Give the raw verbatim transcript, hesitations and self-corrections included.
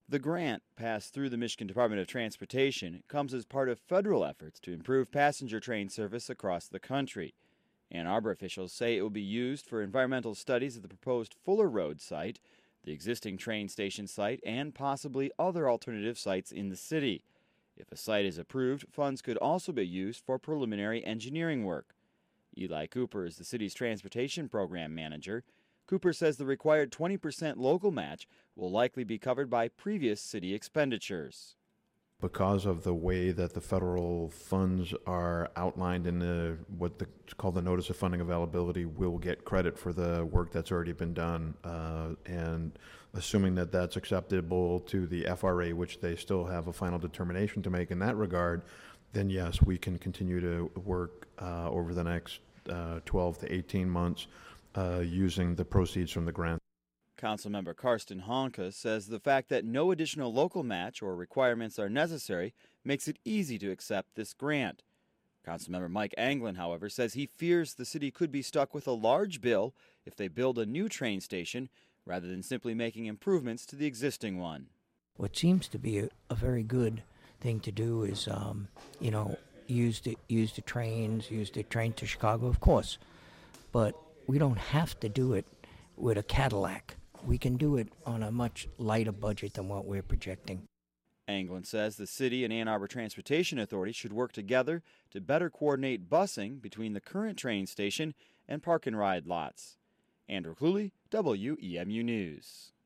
The grant, passed through the Michigan Department of Transportation, comes as part of federal efforts to improve passenger train service across the country. Ann Arbor officials say it will be used for environmental studies of the proposed Fuller Road site, the existing train station site, and possibly other alternative sites in the city. If a site is approved, funds could also be used for preliminary engineering work. Eli Cooper is the city's transportation program manager. Cooper says the required twenty percent local match will likely be covered by previous city expenditures. Because of the way that the federal funds are outlined in the what's called the Notice of Funding Availability, we'll get credit for the work that's already been done. Uh, and assuming that that's acceptable to the F R A, which they still have a final determination to make in that regard, then yes, we can continue to work uh, over the next uh, twelve to eighteen months uh, using the proceeds from the grant. Councilmember Karsten Honka says the fact that no additional local match or requirements are necessary makes it easy to accept this grant. Councilmember Mike Anglin, however, says he fears the city could be stuck with a large bill if they build a new train station rather than simply making improvements to the existing one. What seems to be a, a very good thing to do is, um, you know, use the, use the trains, use the train to Chicago, of course. But we don't have to do it with a Cadillac. We can do it on a much lighter budget than what we're projecting. Anglin says the city and Ann Arbor Transportation Authority should work together to better coordinate busing between the current train station and park and ride lots. Andrew Cluley, W E M U News.